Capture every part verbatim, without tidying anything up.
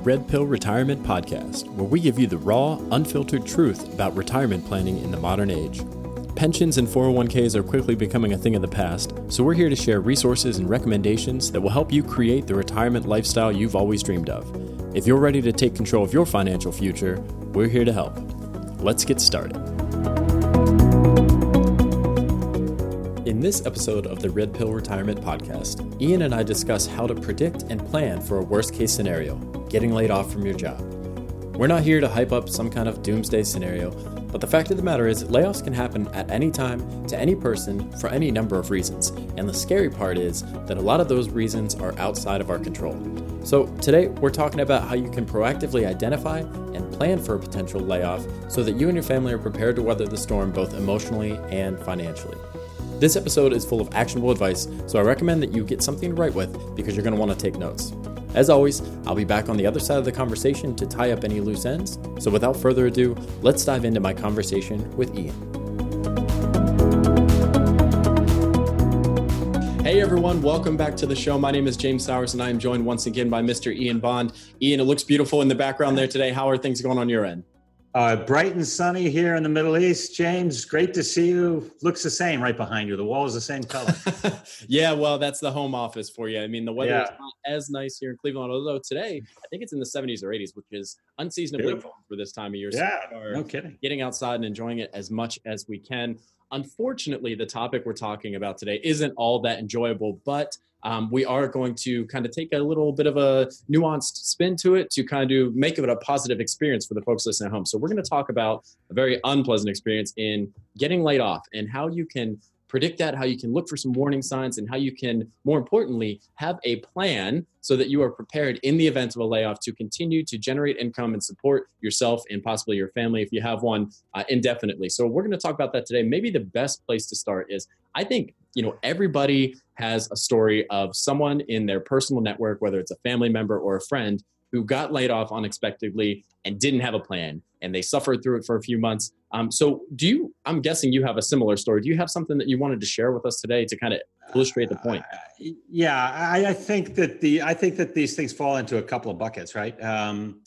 Red Pill Retirement Podcast, where we give you the raw, unfiltered truth about retirement planning in the modern age. Pensions and four oh one k's are quickly becoming a thing of the past, so we're here to share resources and recommendations that will help you create the retirement lifestyle you've always dreamed of. If you're ready to take control of your financial future, we're here to help. Let's get started. In this episode of the Red Pill Retirement Podcast, Ian and I discuss how to predict and plan for a worst-case scenario, getting laid off from your job. We're not here to hype up some kind of doomsday scenario, but the fact of the matter is layoffs can happen at any time, to any person, for any number of reasons. And the scary part is that a lot of those reasons are outside of our control. So today we're talking about how you can proactively identify and plan for a potential layoff so that you and your family are prepared to weather the storm both emotionally and financially. This episode is full of actionable advice, so I recommend that you get something to write with because you're going to want to take notes. As always, I'll be back on the other side of the conversation to tie up any loose ends. So without further ado, let's dive into my conversation with Ian. Hey everyone, welcome back to the show. My name is James Sowers and I am joined once again by Mister Ian Bond. Ian, it looks beautiful in the background there today. How are things going on your end? Uh, bright and sunny here in the Middle East. James, great to see you. Looks the same right behind you. The wall is the same color. Yeah, well, that's the home office for you. I mean, the weather yeah. is not as nice here in Cleveland, although today, I think it's in the seventies or eighties, which is unseasonably Beautiful. warm for this time of year. Yeah, so we are no kidding. Getting outside and enjoying it as much as we can. Unfortunately, the topic we're talking about today isn't all that enjoyable, but um, we are going to kind of take a little bit of a nuanced spin to it to kind of make it a positive experience for the folks listening at home. So we're going to talk about a very unpleasant experience in getting laid off and how you can predict that, how you can look for some warning signs, and how you can, more importantly, have a plan so that you are prepared in the event of a layoff to continue to generate income and support yourself and possibly your family if you have one uh, indefinitely. So we're going to talk about that today. Maybe the best place to start is, I think, you know, everybody has a story of someone in their personal network, whether it's a family member or a friend, who got laid off unexpectedly and didn't have a plan, and they suffered through it for a few months. Um, so do you, I'm guessing you have a similar story. Do you have something that you wanted to share with us today to kind of illustrate the point? Uh, yeah, I, I think that the, I think that these things fall into a couple of buckets, right? Um,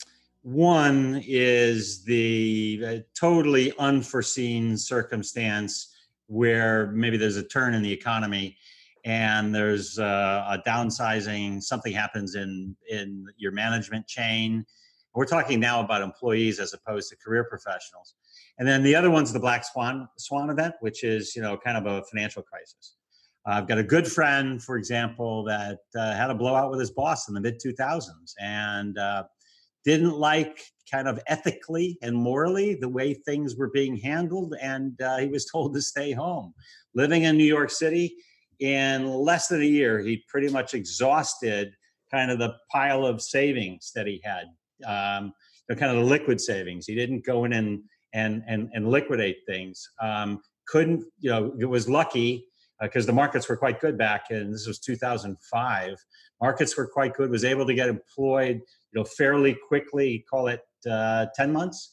one is the uh, totally unforeseen circumstance where maybe there's a turn in the economy and there's uh, a downsizing, something happens in, in your management chain. We're talking now about employees as opposed to career professionals. And then the other one's the black swan swan event, which is, you know, kind of a financial crisis. Uh, I've got a good friend, for example, that uh, had a blowout with his boss in the mid two thousands and uh, didn't like kind of ethically and morally the way things were being handled. And uh, he was told to stay home. Living in New York City, in less than a year, he pretty much exhausted kind of the pile of savings that he had, um, the kind of the liquid savings. He didn't go in and and and, and liquidate things. Um, couldn't, you know, it was lucky because uh, the markets were quite good back in, this was two thousand five. Markets were quite good, was able to get employed, you know, fairly quickly, call it uh, ten months.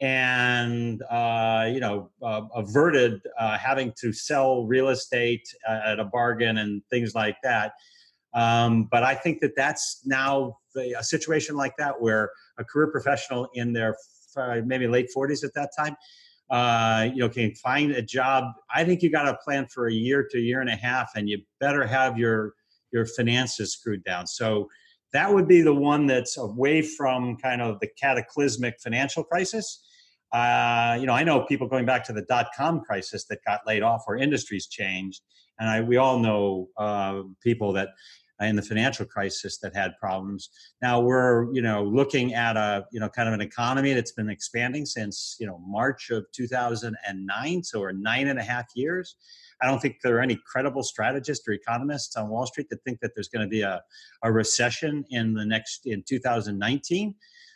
And, uh, you know, uh, averted uh, having to sell real estate uh, at a bargain and things like that. Um, but I think that that's now the, a situation like that where a career professional in their uh, maybe late forties at that time, uh, you know, can find a job. I think you got to plan for a year to a year and a half, and you better have your your finances screwed down. So that would be the one that's away from kind of the cataclysmic financial crisis. Uh, you know, I know people going back to the dot-com crisis that got laid off or industries changed. And I, we all know uh, people that in the financial crisis that had problems. Now we're, you know, looking at a, you know, kind of an economy that's been expanding since, you know, March of two thousand nine. So we're nine and a half years. I don't think there are any credible strategists or economists on Wall Street that think that there's going to be a, a recession in the next, in two thousand nineteen.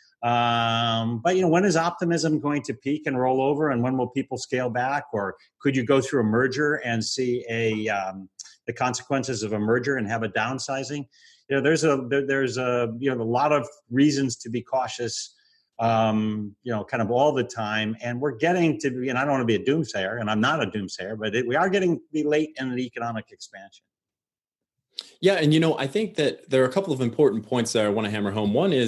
Um, but, you know, when is optimism going to peak and roll over, and when will people scale back? Or could you go through a merger and see a, um, the consequences of a merger and have a downsizing? You know, there's a, there, there's a, you know, a lot of reasons to be cautious, um, you know, kind of all the time. And we're getting to be, and I don't want to be a doomsayer, and I'm not a doomsayer, but it, we are getting to be late in the economic expansion. Yeah. And, you know, I think that there are a couple of important points that I want to hammer home. One is,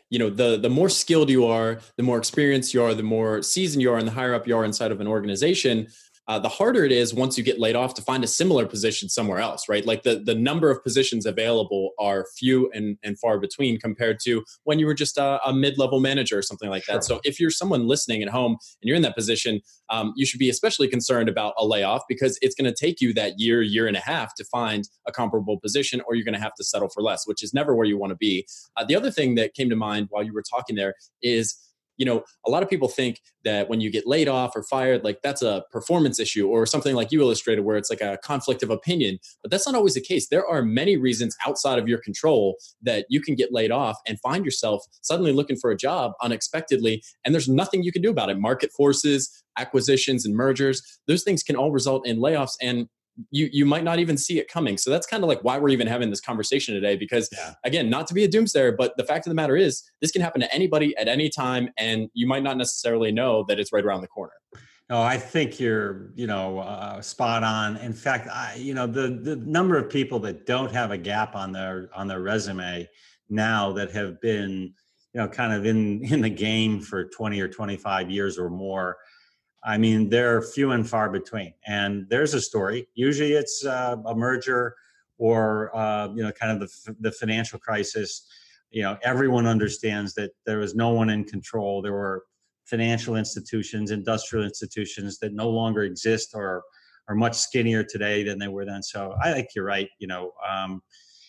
you know, the the more skilled you are, the more experienced you are, the more seasoned you are, and the higher up you are inside of an organization, uh, the harder it is once you get laid off to find a similar position somewhere else, right? Like the, the number of positions available are few and, and far between compared to when you were just a, a mid-level manager or something like Sure. that. So if you're someone listening at home and you're in that position, um, you should be especially concerned about a layoff because it's going to take you that year, year and a half to find a comparable position, or you're going to have to settle for less, which is never where you want to be. Uh, the other thing that came to mind while you were talking there is, you know, a lot of people think that when you get laid off or fired, like that's a performance issue or something like you illustrated where it's like a conflict of opinion. But that's not always the case. There are many reasons outside of your control that you can get laid off and find yourself suddenly looking for a job unexpectedly. And there's nothing you can do about it. Market forces, acquisitions and mergers, those things can all result in layoffs. And you you might not even see it coming. So that's kind of like why we're even having this conversation today, because yeah. again, not to be a doomsayer, but the fact of the matter is this can happen to anybody at any time. And you might not necessarily know that it's right around the corner. No, I think you're, you know, uh, spot on. In fact, I, you know, the, the number of people that don't have a gap on their, on their resume now that have been, you know, kind of in, in the game for twenty or twenty-five years or more, I mean, they're few and far between. And there's a story. Usually it's uh, a merger or, uh, you know, kind of the, the financial crisis. You know, everyone understands that there was no one in control. There were financial institutions, industrial institutions that no longer exist or are much skinnier today than they were then. So I think you're right, you know, um,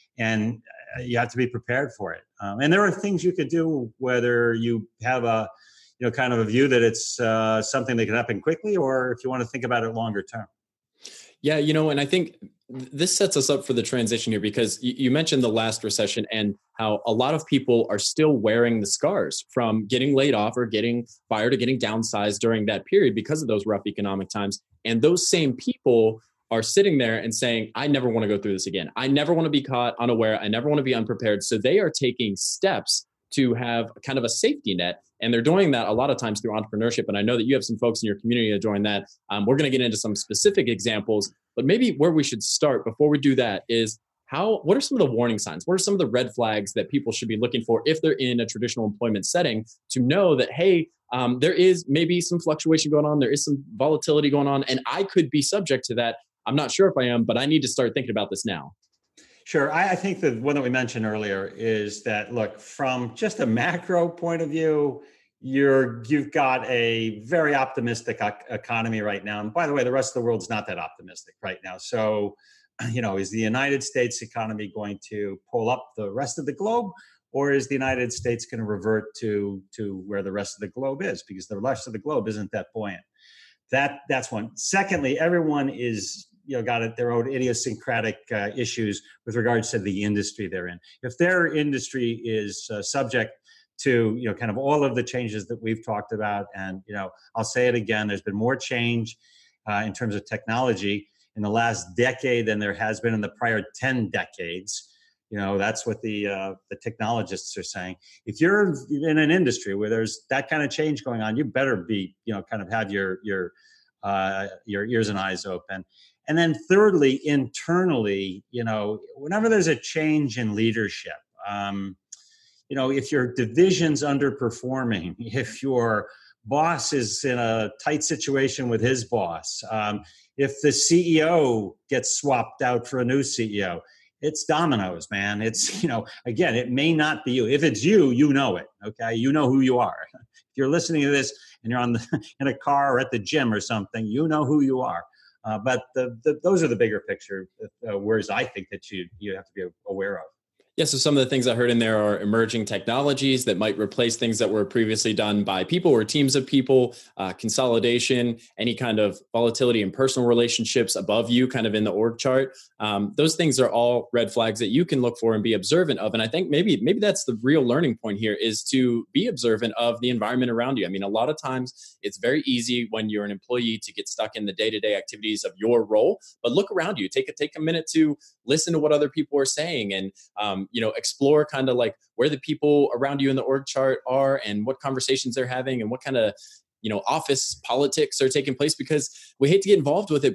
and you have to be prepared for it. Um, and there are things you could do, whether you have a, you know, kind of a view that it's uh, something that can happen quickly, or if you want to think about it longer term. Yeah, you know, and I think this sets us up for the transition here, because you mentioned the last recession and how a lot of people are still wearing the scars from getting laid off or getting fired or getting downsized during that period because of those rough economic times. And those same people are sitting there and saying, I never want to go through this again. I never want to be caught unaware. I never want to be unprepared. So they are taking steps to have kind of a safety net. And they're doing that a lot of times through entrepreneurship. And I know that you have some folks in your community that are doing that. Um, we're going to get into some specific examples, but maybe where we should start before we do that is how, what are some of the warning signs? What are some of the red flags that people should be looking for if they're in a traditional employment setting to know that, hey, um, there is maybe some fluctuation going on. There is some volatility going on, and I could be subject to that. I'm not sure if I am, but I need to start thinking about this now. Sure. I, I think the one that we mentioned earlier is that, look, from just a macro point of view, you're, you've got a very optimistic economy right now. And by the way, the rest of the world's not that optimistic right now. So, you know, is the United States economy going to pull up the rest of the globe, or is the United States going to revert to, to where the rest of the globe is? Because the rest of the globe isn't that buoyant. That, that's one. Secondly, everyone is, you know, got their own idiosyncratic uh, issues with regards to the industry they're in. If their industry is uh, subject to, you know, kind of all of the changes that we've talked about, and, you know, I'll say it again, there's been more change uh, in terms of technology in the last decade than there has been in the prior ten decades. You know, that's what the uh, the technologists are saying. If you're in an industry where there's that kind of change going on, you better be, you know, kind of have your your uh, your ears and eyes open. And then thirdly, internally, you know, whenever there's a change in leadership, um, you know, if your division's underperforming, if your boss is in a tight situation with his boss, um, if the C E O gets swapped out for a new C E O, it's dominoes, man. It's, you know, again, it may not be you. If it's you, you know it, okay? You know who you are. If you're listening to this and you're on the, in a car or at the gym or something, you know who you are. Uh, but the, the, those are the bigger picture uh, words I think that you you have to be aware of. Yeah, so some of the things I heard in there are emerging technologies that might replace things that were previously done by people or teams of people, uh, consolidation, any kind of volatility in personal relationships above you, kind of in the org chart. Um, those things are all red flags that you can look for and be observant of. And I think maybe maybe that's the real learning point here, is to be observant of the environment around you. I mean, a lot of times it's very easy when you're an employee to get stuck in the day-to-day activities of your role, but look around you. Take a, take a minute to listen to what other people are saying, and um, you know, explore kind of like where the people around you in the org chart are and what conversations they're having and what kind of, you know, office politics are taking place, because we hate to get involved with it, but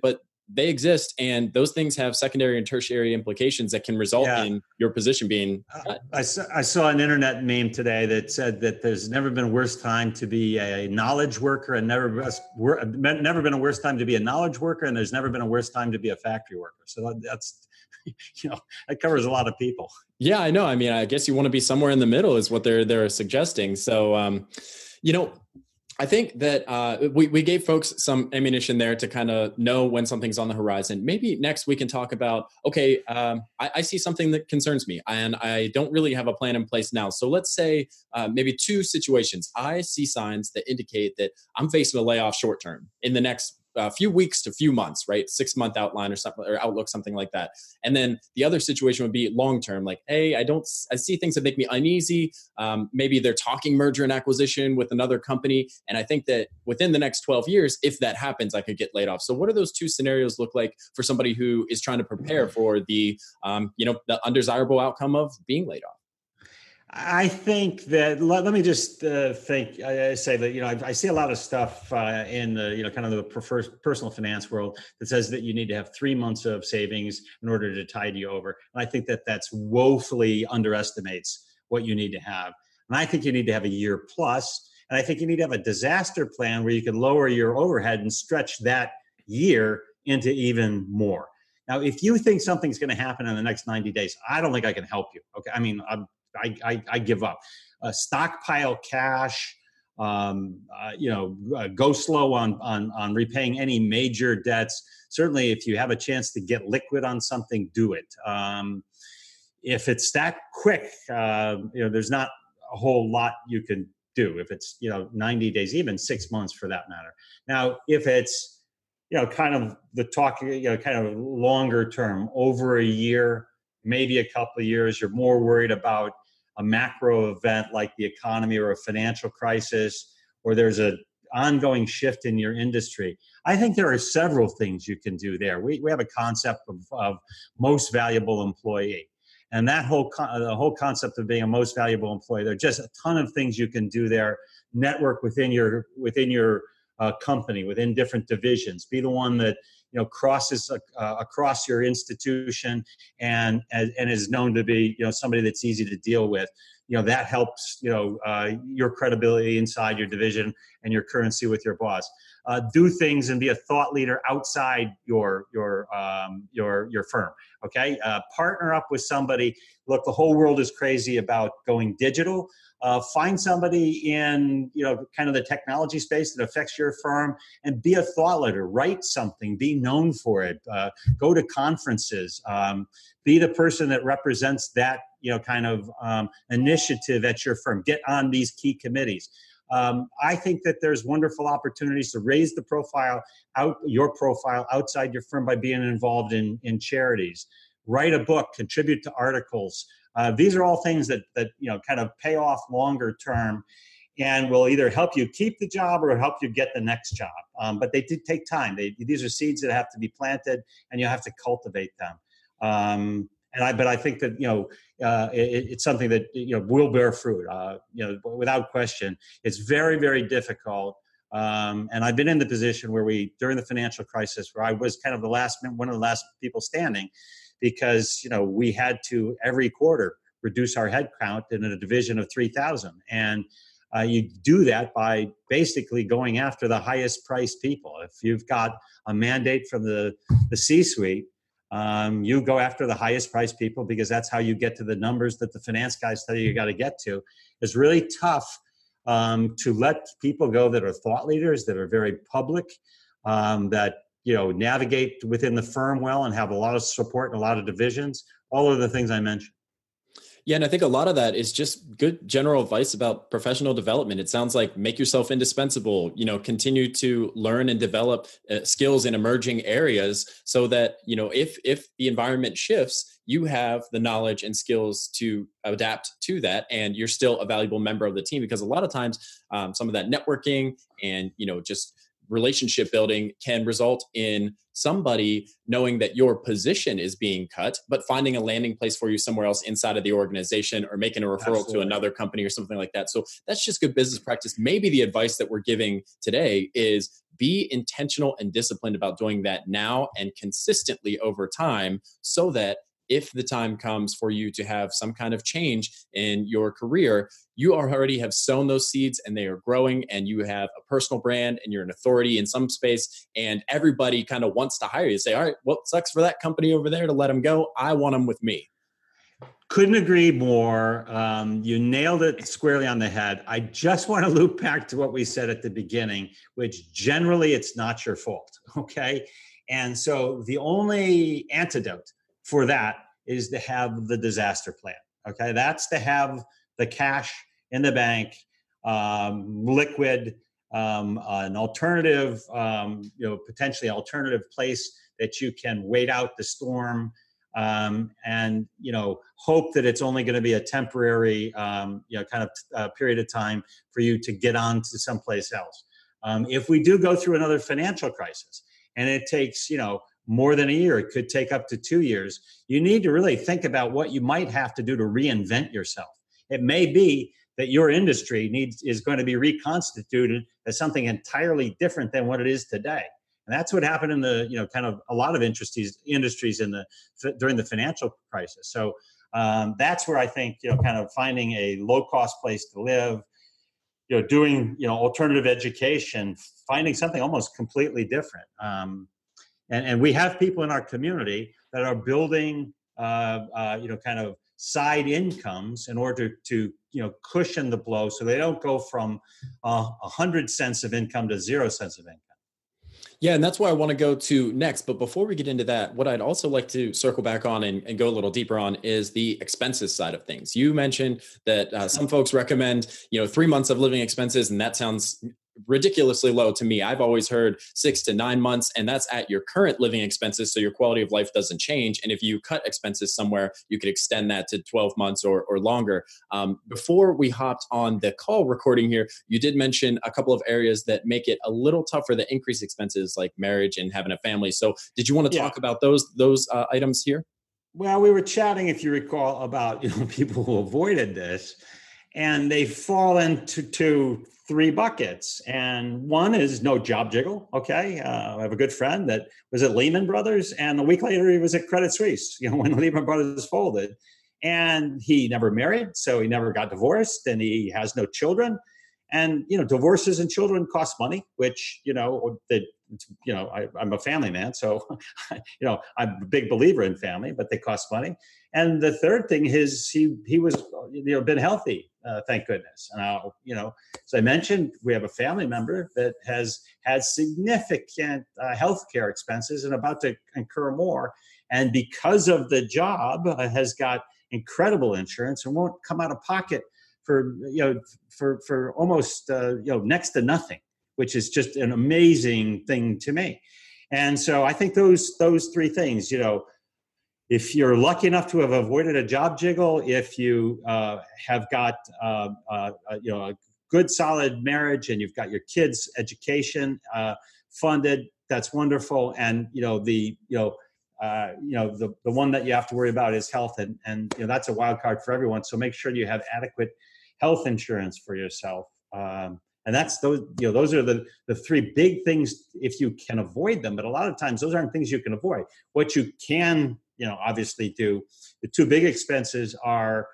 they exist, and those things have secondary and tertiary implications that can result yeah. in your position being cut. I saw, I saw an internet meme today that said that there's never been a worse time to be a knowledge worker, and never never been a worse time to be a knowledge worker, and there's never been a worse time to be a factory worker. So that's, you know, that covers a lot of people. Yeah, I know. I mean, I guess you want to be somewhere in the middle is what they're they're suggesting. So, um, you know, I think that uh, we, we gave folks some ammunition there to kind of know when something's on the horizon. Maybe next we can talk about, okay, um, I, I see something that concerns me and I don't really have a plan in place now. So let's say uh, maybe two situations. I see signs that indicate that I'm facing a layoff short term in the next a few weeks to few months, right? Six month outline or something, or outlook, something like that. And then the other situation would be long term, like, hey, I don't, I see things that make me uneasy. Um, maybe they're talking merger and acquisition with another company, and I think that within the next twelve years, if that happens, I could get laid off. So, what do those two scenarios look like for somebody who is trying to prepare for the, um, you know, the undesirable outcome of being laid off? I think that, let, let me just uh, think, I, I say that, you know, I, I see a lot of stuff uh, in the, you know, kind of the prefer, personal finance world that says that you need to have three months of savings in order to tide you over. And I think that that's woefully underestimates what you need to have. And I think you need to have a year plus, and I think you need to have a disaster plan where you can lower your overhead and stretch that year into even more. Now, if you think something's going to happen in the next ninety days, I don't think I can help you. Okay. I mean, I'm, I, I, I give up. Uh, stockpile cash, um, uh, you know, uh, go slow on, on, on repaying any major debts. Certainly, if you have a chance to get liquid on something, do it. Um, if it's that quick, uh, you know, there's not a whole lot you can do. If it's, you know, ninety days, even six months for that matter. Now, if it's, you know, kind of the talk, you know, kind of longer term, over a year, maybe a couple of years, you're more worried about a macro event like the economy or a financial crisis, or there's an ongoing shift in your industry. I think there are several things you can do there. We, we have a concept of, of most valuable employee. And that whole con- the whole concept of being a most valuable employee, there are just a ton of things you can do there. Network within your within your uh, company, within different divisions. Be the one that, you know, crosses uh, across your institution and, and and is known to be, you know, somebody that's easy to deal with. You know, that helps, you know, uh, your credibility inside your division and your currency with your boss. Uh, do things and be a thought leader outside your your um, your your firm. Okay, uh, partner up with somebody. Look, the whole world is crazy about going digital. Uh, find somebody in, you know, kind of the technology space that affects your firm, and be a thought leader. Write something. Be known for it. Uh, go to conferences. Um, be the person that represents that, you know, kind of um, initiative at your firm. Get on these key committees. Um, I think that there's wonderful opportunities to raise the profile out your profile outside your firm by being involved in in charities. Write a book. Contribute to articles. Uh, these are all things that that you know kind of pay off longer term, and will either help you keep the job or help you get the next job. Um, but they did take time. They, these are seeds that have to be planted, and you have to cultivate them. Um, and I, but I think that you know uh, it, it's something that you know will bear fruit. Uh, you know, without question, it's very, very difficult. Um, and I've been in the position where we, during the financial crisis, where I was kind of the last, one of the last people standing, because you know we had to every quarter reduce our headcount in a division of three thousand, and uh, you do that by basically going after the highest priced people. If you've got a mandate from the the C-suite, um, you go after the highest priced people because that's how you get to the numbers that the finance guys tell you you got to get to. It's really tough um, to let people go that are thought leaders, that are very public, um, that you know, navigate within the firm well and have a lot of support in a lot of divisions, all of the things I mentioned. Yeah, and I think a lot of that is just good general advice about professional development. It sounds like make yourself indispensable, you know, continue to learn and develop uh, skills in emerging areas so that, you know, if if the environment shifts, you have the knowledge and skills to adapt to that, and you're still a valuable member of the team. Because a lot of times um, some of that networking and, you know, just relationship building can result in somebody knowing that your position is being cut, but finding a landing place for you somewhere else inside of the organization, or making a referral Absolutely. To another company or something like that. So that's just good business practice. Maybe the advice that we're giving today is be intentional and disciplined about doing that now and consistently over time, so that if the time comes for you to have some kind of change in your career, you already have sown those seeds and they are growing, and you have a personal brand and you're an authority in some space, and everybody kind of wants to hire you. Say, all right, well, sucks for that company over there to let them go. I want them with me. Couldn't agree more. Um, you nailed it squarely on the head. I just want to loop back to what we said at the beginning, which generally it's not your fault. Okay. And so the only antidote for that is to have the disaster plan. Okay. That's to have the cash in the bank, um, liquid, um, an alternative, um, you know, potentially alternative place that you can wait out the storm. Um, and, you know, hope that it's only going to be a temporary, um, you know, kind of uh, period of time for you to get on to someplace else. Um, if we do go through another financial crisis and it takes, you know, more than a year, it could take up to two years, you need to really think about what you might have to do to reinvent yourself. It may be that your industry needs is going to be reconstituted as something entirely different than what it is today. And that's what happened in the, you know, kind of a lot of industries, industries in the during the financial crisis. So um, that's where I think, you know, kind of finding a low cost place to live, you know, doing, you know, alternative education, finding something almost completely different. Um, and, and we have people in our community that are building, uh, uh, you know, kind of side incomes in order to, you know, cushion the blow so they don't go from uh, a hundred cents of income to zero cents of income. Yeah, and that's why I want to go to next. But before we get into that, what I'd also like to circle back on and, and go a little deeper on is the expenses side of things. You mentioned that uh, some folks recommend, you know, three months of living expenses, and that sounds ridiculously low to me. I've always heard six to nine months, and that's at your current living expenses. So your quality of life doesn't change. And if you cut expenses somewhere, you could extend that to twelve months or, or longer. Um, before we hopped on the call recording here, you did mention a couple of areas that make it a little tougher to increase expenses, like marriage and having a family. So did you want to Yeah. talk about those, those uh, items here? Well, we were chatting, if you recall, about, you know, people who avoided this, and they fall into two, three buckets. And one is no job jiggle. Okay. Uh, I have a good friend that was at Lehman Brothers, and a week later he was at Credit Suisse, you know, when Lehman Brothers folded. And he never married, so he never got divorced, and he has no children. And, you know, divorces and children cost money, which, you know, the, you know, I, I'm a family man, so, you know, I'm a big believer in family, but they cost money. And the third thing is he he was, you know, been healthy, uh, thank goodness. And, I, you know, as I mentioned, we have a family member that has had significant uh, healthcare expenses and about to incur more. And because of the job, uh, has got incredible insurance and won't come out of pocket for, you know, for, for almost, uh, you know, next to nothing, which is just an amazing thing to me. And so I think those, those three things, you know, if you're lucky enough to have avoided a job jiggle, if you uh, have got, uh, uh, you know, a good solid marriage and you've got your kids' education uh, funded, that's wonderful. And, you know, the, you know, Uh, you know, the, the one that you have to worry about is health. And, and, you know, that's a wild card for everyone. So make sure you have adequate health insurance for yourself. Um, and that's those, you know, those are the, the three big things if you can avoid them. But a lot of times those aren't things you can avoid. What you can, you know, obviously do, the two big expenses are,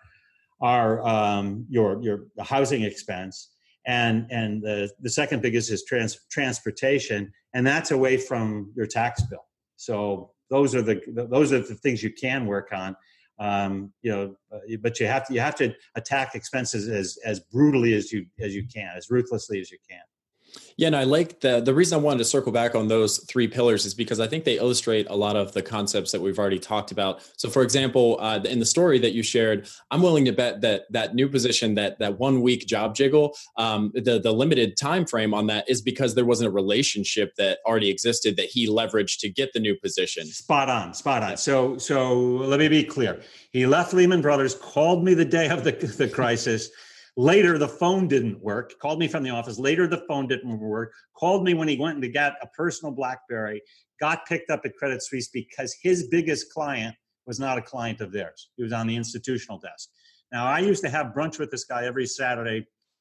are um, your, your housing expense. And, and the, the second biggest is trans, transportation. And that's away from your tax bill. So those are the those are the things you can work on, um, you know. But you have to you have to attack expenses as as brutally as you as you can, as ruthlessly as you can. Yeah, and I like the the reason I wanted to circle back on those three pillars is because I think they illustrate a lot of the concepts that we've already talked about. So, for example, uh, in the story that you shared, I'm willing to bet that that new position, that that one week job jiggle, um, the the limited time frame on that is because there wasn't a relationship that already existed that he leveraged to get the new position. Spot on, spot on. So, so let me be clear. He left Lehman Brothers, called me the day of the the crisis. Later, the phone didn't work. Called me from the office. Later, the phone didn't work. Called me when he went to get a personal BlackBerry. Got picked up at Credit Suisse because his biggest client was not a client of theirs. He was on the institutional desk. Now, I used to have brunch with this guy every Saturday,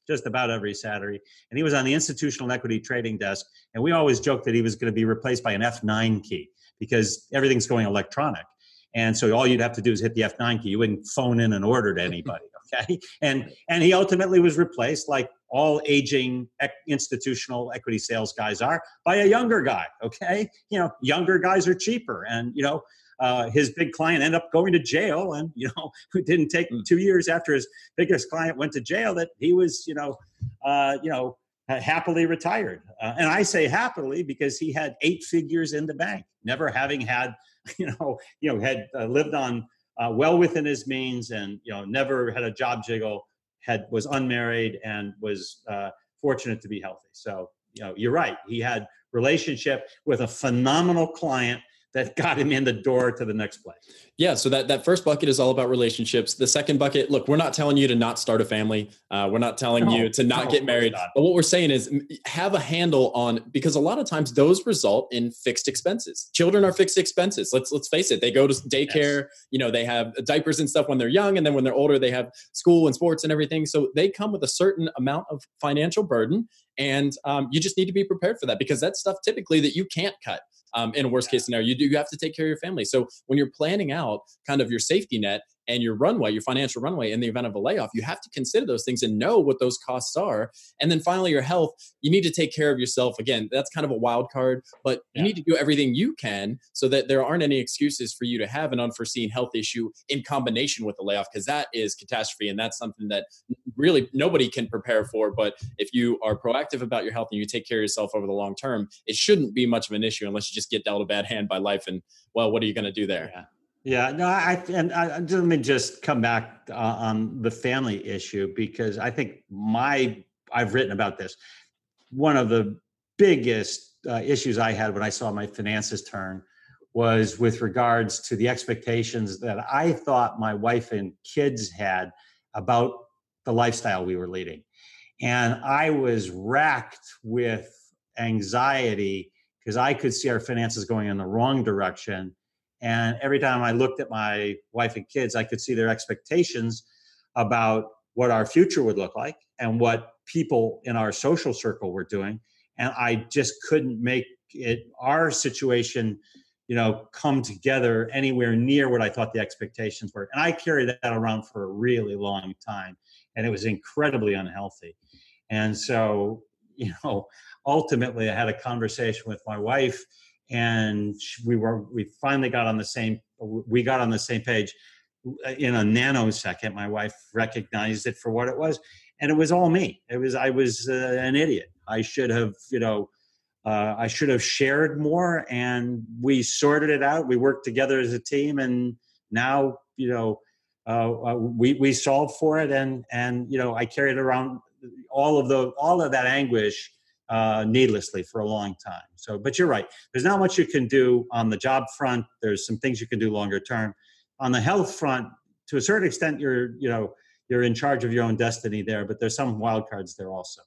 just about every Saturday. And he was on the institutional equity trading desk. And we always joked that he was going to be replaced by an F nine key because everything's going electronic. And so all you'd have to do is hit the F nine key. You wouldn't phone in an order to anybody, okay? And and he ultimately was replaced, like all aging institutional equity sales guys are, by a younger guy, okay? You know, younger guys are cheaper. And, you know, uh, his big client ended up going to jail. And, you know, it didn't take two years after his biggest client went to jail that he was, you know, uh, you know, happily retired. Uh, and I say happily because he had eight figures in the bank, never having had, you know, you know, had uh, lived on uh, well within his means, and you know, never had a job jiggle, had was unmarried, and was uh, fortunate to be healthy. So, you know, you're right. He had relationship with a phenomenal client that got him in the door to the next place. Yeah. So that, that first bucket is all about relationships. The second bucket, look, we're not telling you to not start a family. Uh, we're not telling no, you to not no, get married. Not. But what we're saying is have a handle on, because a lot of times those result in fixed expenses. Children are fixed expenses. Let's, let's face it. They go to daycare, yes. you know, they have diapers and stuff when they're young. And then when they're older, they have school and sports and everything. So they come with a certain amount of financial burden. And um, you just need to be prepared for that, because that's stuff typically that you can't cut. Um, in a worst case scenario, you do you have to take care of your family. So when you're planning out kind of your safety net and your runway, your financial runway in the event of a layoff, you have to consider those things and know what those costs are. And then finally, your health, you need to take care of yourself. Again, that's kind of a wild card, but you yeah. need to do everything you can so that there aren't any excuses for you to have an unforeseen health issue in combination with the layoff, because that is catastrophe. And that's something that really nobody can prepare for. But if you are proactive about your health and you take care of yourself over the long term, it shouldn't be much of an issue unless you just get dealt a bad hand by life. And well, what are you going to do there? Yeah. Yeah, no, I and I, let me just come back uh, on the family issue, because I think my I've written about this. One of the biggest uh, issues I had when I saw my finances turn was with regards to the expectations that I thought my wife and kids had about the lifestyle we were leading, and I was racked with anxiety because I could see our finances going in the wrong direction. And every time I looked at my wife and kids, I could see their expectations about what our future would look like and what people in our social circle were doing. And I just couldn't make it, our situation, you know, come together anywhere near what I thought the expectations were. And I carried that around for a really long time, and it was incredibly unhealthy. And so, you know, ultimately I had a conversation with my wife, and we were, we finally got on the same, we got on the same page in a nanosecond. My wife recognized it for what it was. And it was all me. It was, I was uh, an idiot. I should have, you know, uh, I should have shared more, and we sorted it out. We worked together as a team, and now, you know, uh, uh, we, we solved for it. And, and, you know, I carried around all of the, all of that anguish Uh, needlessly for a long time. So, but you're right. There's not much you can do on the job front. There's some things you can do longer term. On the health front, to a certain extent, you're, you know, you're in charge of your own destiny there, but there's some wild cards there also.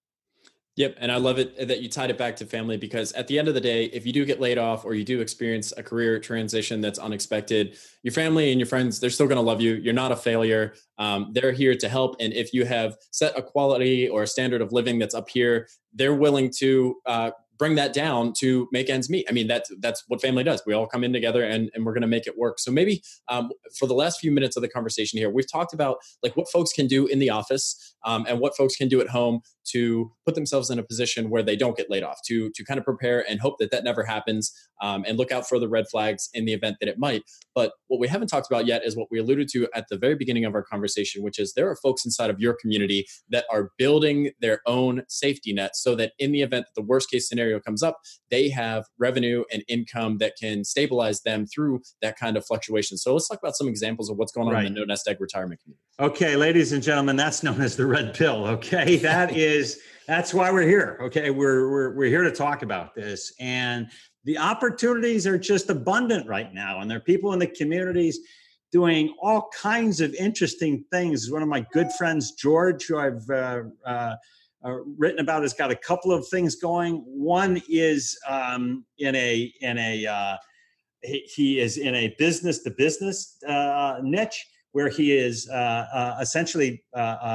Yep. And I love it that you tied it back to family, because at the end of the day, if you do get laid off or you do experience a career transition that's unexpected, your family and your friends, they're still going to love you. You're not a failure. Um, they're here to help. And if you have set a quality or a standard of living that's up here, they're willing to uh, bring that down to make ends meet. I mean, that's, that's what family does. We all come in together, and, and we're going to make it work. So maybe um, for the last few minutes of the conversation here, we've talked about like what folks can do in the office um, and what folks can do at home to put themselves in a position where they don't get laid off, to, to kind of prepare and hope that that never happens, um, and look out for the red flags in the event that it might. But what we haven't talked about yet is what we alluded to at the very beginning of our conversation, which is there are folks inside of your community that are building their own safety net so that in the event that the worst case scenario comes up, they have revenue and income that can stabilize them through that kind of fluctuation. So let's talk about some examples of what's going on right in the no nest egg retirement community. Okay, ladies and gentlemen, that's known as the red pill. Okay, that is, that's why we're here. Okay, we're, we're, we're here to talk about this. And the opportunities are just abundant right now. And there are people in the communities doing all kinds of interesting things. One of my good friends, George, who I've uh, uh, uh, written about, has got a couple of things going. One is um, in a, in a uh, he, he is in a business to business uh, niche, where he is uh, uh, essentially uh, uh,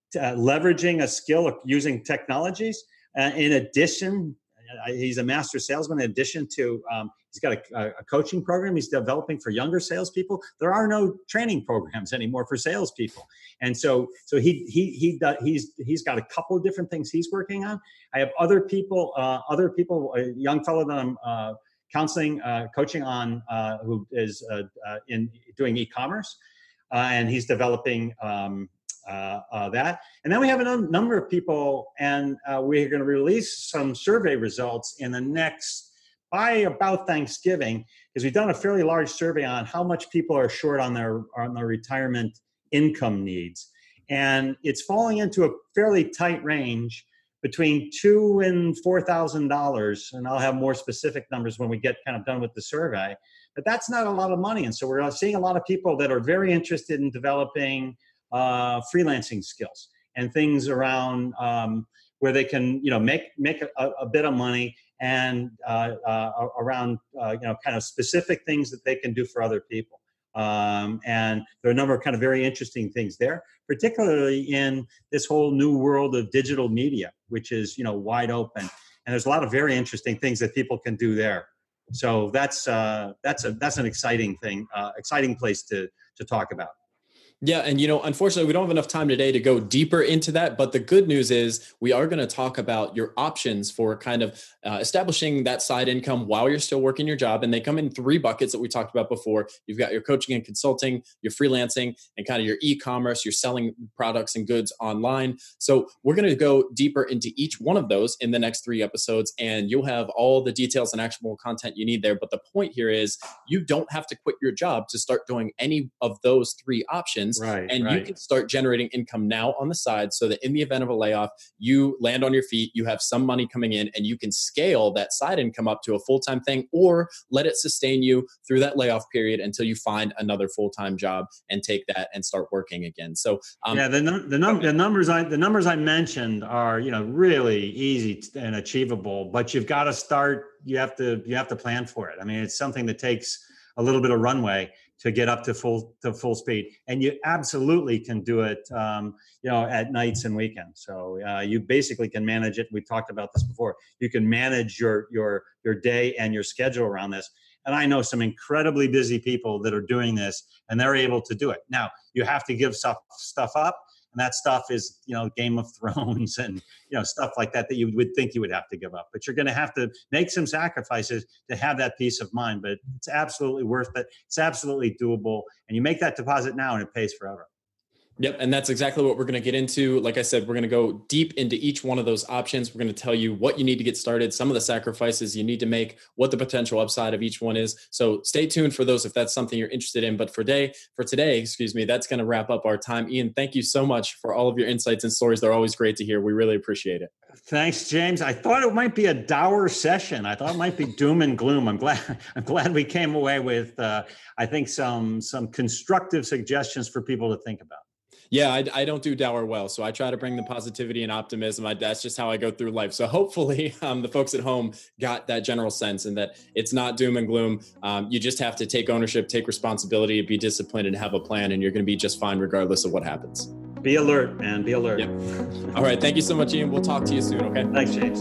uh, leveraging a skill of using technologies. Uh, in addition, uh, he's a master salesman. In addition to, um, he's got a, a coaching program he's developing for younger salespeople. There are no training programs anymore for salespeople, and so so he he he does, he's he's got a couple of different things he's working on. I have other people, uh, other people, a young fellow that I'm uh, counseling, uh, coaching on, uh, who is uh, uh, in doing e-commerce, uh, and he's developing. Um, Uh, uh, that. And then we have a num- number of people, and uh, we're going to release some survey results in the next, by about Thanksgiving, because we've done a fairly large survey on how much people are short on their on their retirement income needs. And it's falling into a fairly tight range between two and four thousand dollars. And I'll have more specific numbers when we get kind of done with the survey. But that's not a lot of money. And so we're seeing a lot of people that are very interested in developing uh, freelancing skills and things around um, where they can, you know, make make a, a bit of money and uh, uh, around, uh, you know, kind of specific things that they can do for other people. Um, and there are a number of kind of very interesting things there, particularly in this whole new world of digital media, which is, you know, wide open. And there's a lot of very interesting things that people can do there. So that's uh, that's a that's an exciting thing, uh, exciting place to to talk about. Yeah. And, you know, unfortunately, we don't have enough time today to go deeper into that. But the good news is we are going to talk about your options for kind of uh, establishing that side income while you're still working your job. And they come in three buckets that we talked about before. You've got your coaching and consulting, your freelancing, and kind of your e-commerce, you're selling products and goods online. So we're going to go deeper into each one of those in the next three episodes. And you'll have all the details and actionable content you need there. But the point here is you don't have to quit your job to start doing any of those three options. Right, and right. you can start generating income now on the side so that in the event of a layoff, you land on your feet, you have some money coming in, and you can scale that side income up to a full-time thing or let it sustain you through that layoff period until you find another full-time job and take that and start working again. So um, yeah, the num- the, num- the numbers I the numbers I mentioned are, you know, really easy and achievable, but you've got to start. You have to you have to plan for it. I mean, it's something that takes a little bit of runway to get up to full to full speed, and you absolutely can do it, um, you know, at nights and weekends. So uh, you basically can manage it. We talked about this before. You can manage your your your day and your schedule around this. And I know some incredibly busy people that are doing this, and they're able to do it. Now you have to give stuff stuff up, and that stuff is, you know, Game of Thrones and, you know, stuff like that that you would think you would have to give up. But you're going to have to make some sacrifices to have that peace of mind. But it's absolutely worth it. It's absolutely doable. And you make that deposit now and it pays forever. Yep. And that's exactly what we're going to get into. Like I said, we're going to go deep into each one of those options. We're going to tell you what you need to get started, some of the sacrifices you need to make, what the potential upside of each one is. So stay tuned for those if that's something you're interested in. But for day, for today, excuse me, that's going to wrap up our time. Ian, thank you so much for all of your insights and stories. They're always great to hear. We really appreciate it. Thanks, James. I thought it might be a dour session. I thought it might be doom and gloom. I'm glad. I'm glad we came away with, uh, I think, some some constructive suggestions for people to think about. Yeah, I, I don't do dour well, so I try to bring the positivity and optimism. I, that's just how I go through life. So hopefully um, the folks at home got that general sense and that it's not doom and gloom. Um, you just have to take ownership, take responsibility, be disciplined, and have a plan, and you're going to be just fine regardless of what happens. Be alert, man. Be alert. Yep. All right. Thank you so much, Ian. We'll talk to you soon, okay? Thanks, James.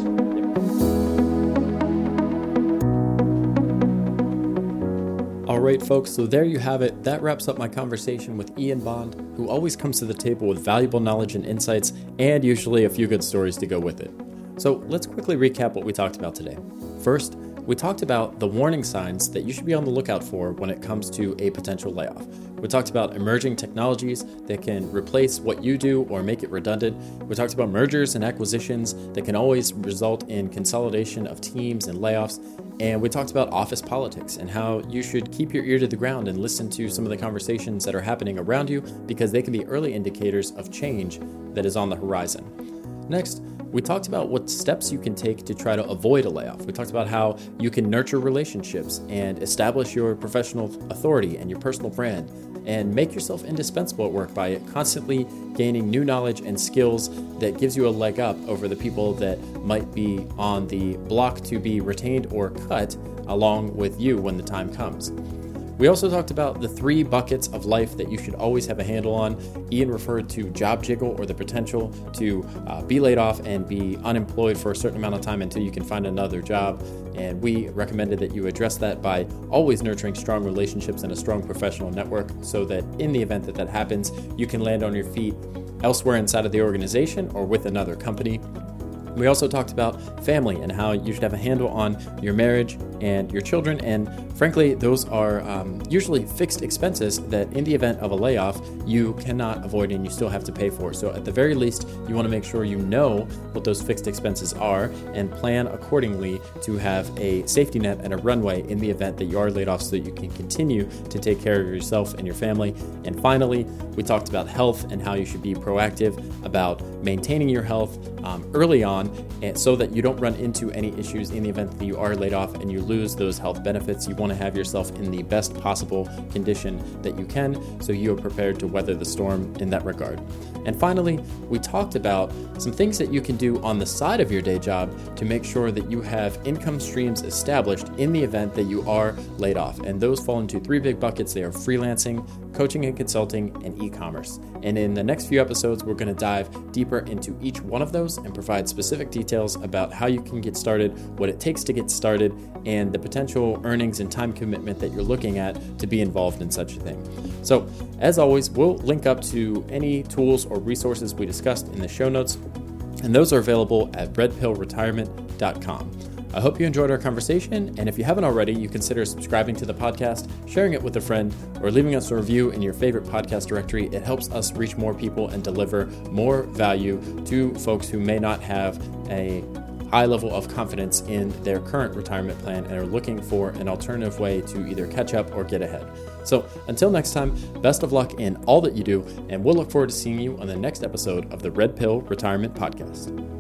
All right, folks, so there you have it. That wraps up my conversation with Ian Bond, who always comes to the table with valuable knowledge and insights, and usually a few good stories to go with it. So let's quickly recap what we talked about today. First, we talked about the warning signs that you should be on the lookout for when it comes to a potential layoff. We talked about emerging technologies that can replace what you do or make it redundant. We talked about mergers and acquisitions that can always result in consolidation of teams and layoffs. And we talked about office politics and how you should keep your ear to the ground and listen to some of the conversations that are happening around you because they can be early indicators of change that is on the horizon. Next, we talked about what steps you can take to try to avoid a layoff. We talked about how you can nurture relationships and establish your professional authority and your personal brand and make yourself indispensable at work by constantly gaining new knowledge and skills that gives you a leg up over the people that might be on the block to be retained or cut along with you when the time comes. We also talked about the three buckets of life that you should always have a handle on. Ian referred to job jiggle, or the potential to uh, be laid off and be unemployed for a certain amount of time until you can find another job. And we recommended that you address that by always nurturing strong relationships and a strong professional network, so that in the event that that happens, you can land on your feet elsewhere inside of the organization or with another company. We also talked about family and how you should have a handle on your marriage and your children. And frankly, those are um, usually fixed expenses that in the event of a layoff, you cannot avoid and you still have to pay for. So at the very least, you want to make sure you know what those fixed expenses are and plan accordingly to have a safety net and a runway in the event that you are laid off, so that you can continue to take care of yourself and your family. And finally, we talked about health and how you should be proactive about maintaining your health um, early on, and so that you don't run into any issues in the event that you are laid off and you lose those health benefits. You want to have yourself in the best possible condition that you can, so you are prepared to weather the storm in that regard. And finally, we talked about some things that you can do on the side of your day job to make sure that you have income streams established in the event that you are laid off. And those fall into three big buckets. They are freelancing, coaching and consulting, and e-commerce. And in the next few episodes, we're going to dive deeper into each one of those and provide specific details about how you can get started, what it takes to get started, and the potential earnings and time commitment that you're looking at to be involved in such a thing. So, as always, we'll link up to any tools or resources we discussed in the show notes, and those are available at red pill retirement dot com. I hope you enjoyed our conversation, and if you haven't already, you consider subscribing to the podcast, sharing it with a friend, or leaving us a review in your favorite podcast directory. It helps us reach more people and deliver more value to folks who may not have a high level of confidence in their current retirement plan and are looking for an alternative way to either catch up or get ahead. So until next time, best of luck in all that you do, and we'll look forward to seeing you on the next episode of the Red Pill Retirement Podcast.